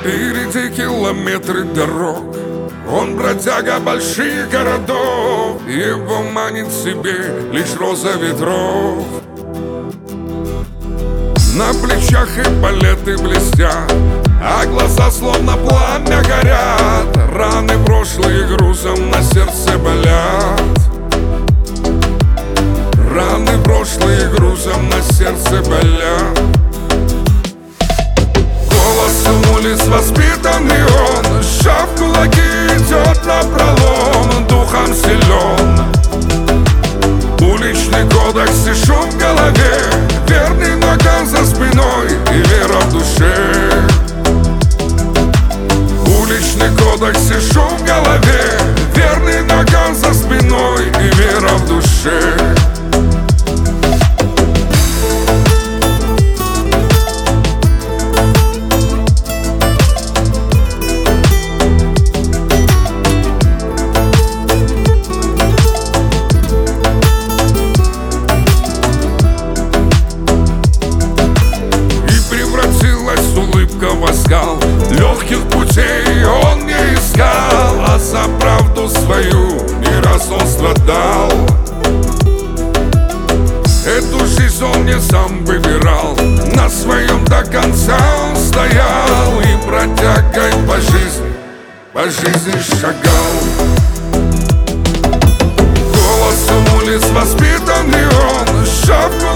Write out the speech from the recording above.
Впереди километры дорог, он бродяга больших городов, его манит себе лишь роза ветров. На плечах эполеты блестят, а глаза словно пламя горят. Раны прошлые грузом на сердце болят. Раны прошлые грузом на сердце болят. Голосом улиц воспитанный он, сжав кулаки, идет напролом, духом силен. Уличный кодекс и шум в голове, верный ногам за спиной и вера в душе. Уличный кодекс и шум в голове, верный ногам за спиной и вера в душе. Легких путей он не искал, а за правду свою не раз он страдал. Эту жизнь он не сам выбирал, на своем до конца он стоял и бродягой по жизни шагал. Голосом улиц воспитанный он, сжав